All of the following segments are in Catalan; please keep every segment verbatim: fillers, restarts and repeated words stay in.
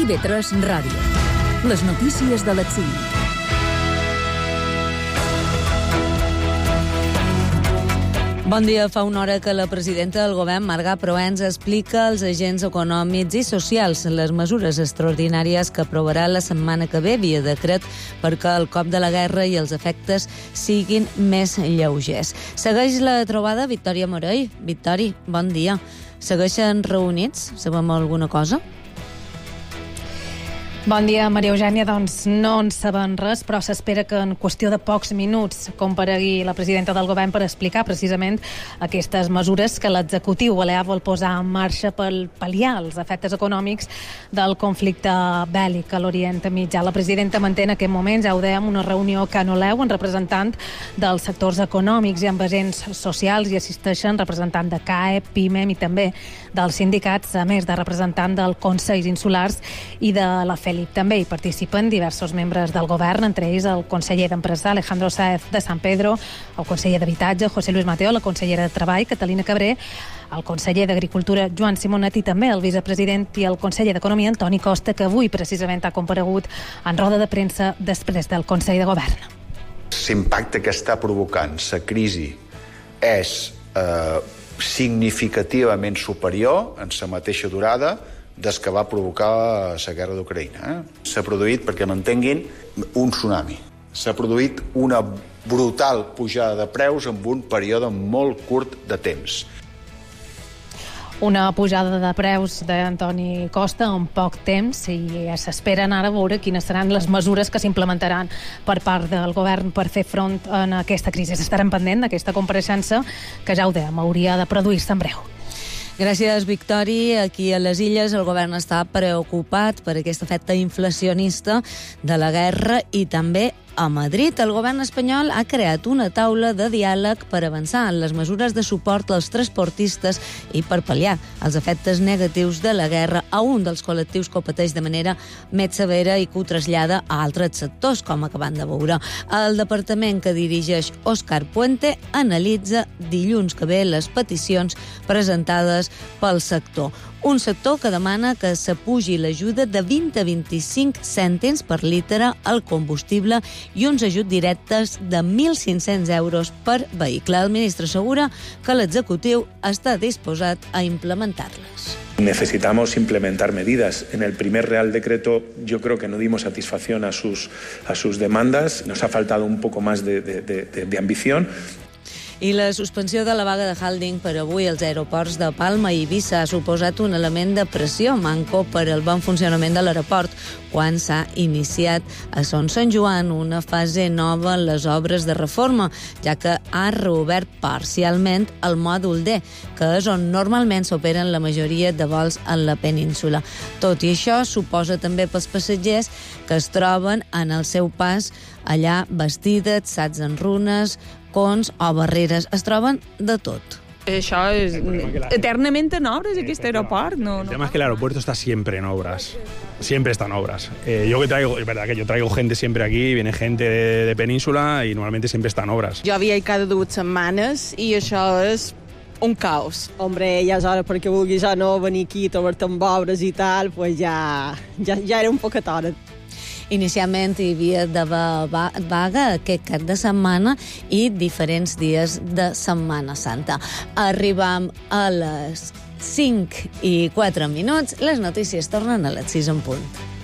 I V tres Ràdio. Les notícies de l'exili. Bon dia. Fa una hora que la presidenta del govern, Marga Proens, explica als agents econòmics i socials les mesures extraordinàries que aprovarà la setmana que ve via decret perquè el cop de la guerra i els efectes siguin més lleugers. Segueix la trobada Victòria Morell. Victòria, bon dia. Segueixen reunits? Sabem alguna cosa? Bon dia, Maria Eugènia. Doncs no en sabem res, però s'espera que en qüestió de pocs minuts comparegui la presidenta del govern per explicar precisament aquestes mesures que l'executiu balear vol posar en marxa per pal·liar els efectes econòmics del conflicte bèl·lic a l'Orient Mitjà. La presidenta manté en aquest moment, ja ho dèiem, una reunió que anul·leu en representant dels sectors econòmics i amb agents socials, i assisteixen representant de C A E, PIMEM i també dels sindicats, a més de representant del Consells Insulars i de la F E L I P. També hi participen diversos membres del govern, entre ells el conseller d'Empresa, Alejandro Sáez de San Pedro, el conseller d'Habitatge, José Luis Mateo, la consellera de Treball, Catalina Cabré, el conseller d'Agricultura, Joan Simonet, i també el vicepresident i el conseller d'Economia, Antoni Costa, que avui precisament ha comparegut en roda de premsa després del Consell de Govern. L'impacte que està provocant la crisi és eh, significativament superior en la mateixa durada des que va provocar la guerra d'Ucraïna. Eh? S'ha produït, perquè m'entenguin, un tsunami. S'ha produït una brutal pujada de preus en un període molt curt de temps. Una pujada de preus d'Antoni Costa en poc temps, i s'esperen ara veure quines seran les mesures que s'implementaran per part del govern per fer front a aquesta crisi. Estarem pendent d'aquesta compareixença que, ja ho dèiem, hauria de produir-se en breu. Gràcies, Victòria. Aquí a les Illes el govern està preocupat per aquest efecte inflacionista de la guerra, i també a Madrid el govern espanyol ha creat una taula de diàleg per avançar en les mesures de suport als transportistes i per pal·liar els efectes negatius de la guerra a un dels col·lectius que ho pateix de manera més severa i que ho trasllada a altres sectors, com acabant de veure. El departament que dirigeix Òscar Puente analitza dilluns que ve les peticions presentades pel sector. Un sector que demana que s'apugi l'ajuda de vint a vint-i-cinc cèntims per litre al combustible i uns ajuts directes de mil cinc-cents euros per vehicle. El ministre assegura que l'executiu està disposat a implementar-les. Necesitamos implementar medidas. En el primer Real Decreto yo creo que no dimos satisfacción a sus, a sus demandas. Nos ha faltado un poco más de, de, de, de ambición. I la suspensió de la vaga de Halding per avui als aeroports de Palma i Eivissa ha suposat un element de pressió manco per al bon funcionament de l'aeroport quan s'ha iniciat a Son Sant Joan una fase nova en les obres de reforma, ja que ha reobert parcialment el mòdul D, que és on normalment s'operen la majoria de vols en la península. Tot i això, suposa també pels passatgers que es troben en el seu pas allà vestides, sacs en runes, cons o barreres. Es troben de tot. Això és eternament en obres, aquest aeroport. No, el tema es que el aeropuerto está siempre en obras. Siempre está en obras. Eh, yo que traigo, es verdad que yo traigo gente siempre aquí, viene gente de, de península y normalmente siempre está en obras. Jo havia cada dues setmanes i això és un caos. Hombre, ja és hora perquè vulguis o no venir aquí a trobar-te amb obres i tal, pues ja, ja, ja era un poquet hora. Inicialment hi havia de vaga aquest cap de setmana i diferents dies de Setmana Santa. Arribam a les cinc i quatre minuts. Les notícies tornen a les sis en punt.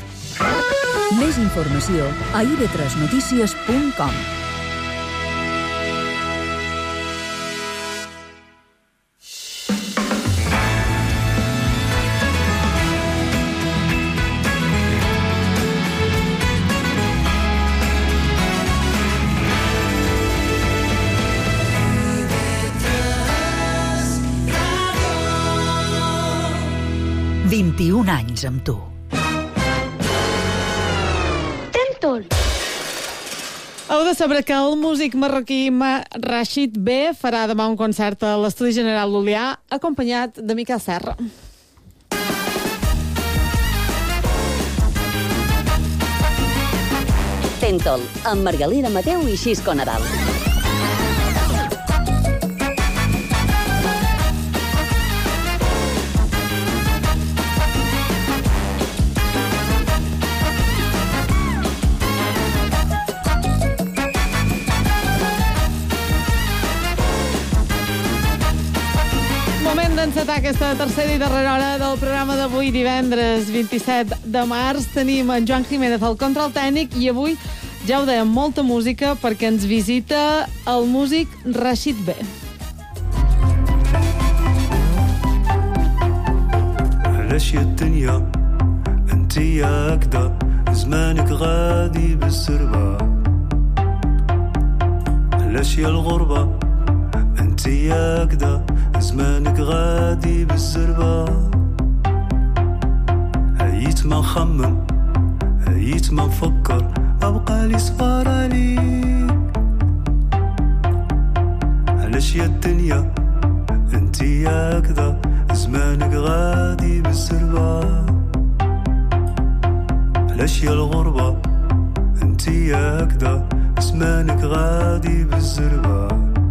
Més informació a i ve tres notícies punt com. vint-i-un anys amb tu. Tentol. Heu de saber que el músic marroquí Rachid B farà demà un concert a l'Estudi General Llulià acompanyat de Miquel Serra. Tentol, amb Margalida Mateu i Xisco Nadal. d'encetar aquesta tercera i darrera hora del programa d'avui, divendres vint-i-set de març. Tenim en Joan Jiménez al control tècnic i avui, ja ho dèiem, molta música perquè ens visita el músic Rashid B. علاش يا الدنيا انت يا كدا زمانك غادي بالسربة علاش يا الغربة انت يا كدا زمانك غادي بالسربة هيت ما نخمم هيت ما نفكر ما بقالي صبر عليك علاش يا الدنيا انت يا كدا زمانك غادي بالسربة علاش يا الغربة انت يا كدا زمانك غادي بالزربة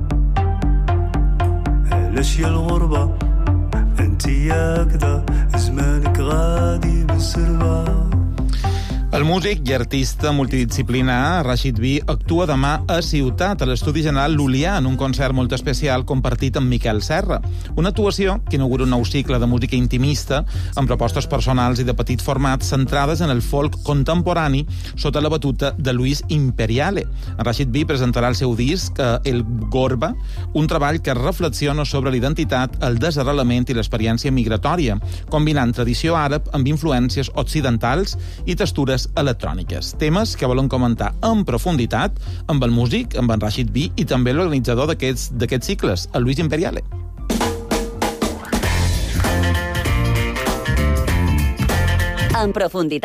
علاش يا الغربة انت يا كدا زمانك غادي بالزربة. El músic i artista multidisciplinar Rashid B actua demà a Ciutat, a l'Estudi General Llulià, en un concert molt especial compartit amb Miquel Serra. Una actuació que inaugura un nou cicle de música intimista amb propostes personals i de petit format centrades en el folk contemporani sota la batuta de Luis Imperiale. En Rashid B presentarà el seu disc El Gorba, un treball que reflexiona sobre l'identitat, el desarrelament i l'experiència migratòria, combinant tradició àrab amb influències occidentals i textures electròniques. Temes que volen comentar en profunditat amb el músic, amb en Rashid B i també l'organitzador d'aquests d'aquests cicles, el Luis Imperiale. En profunditat.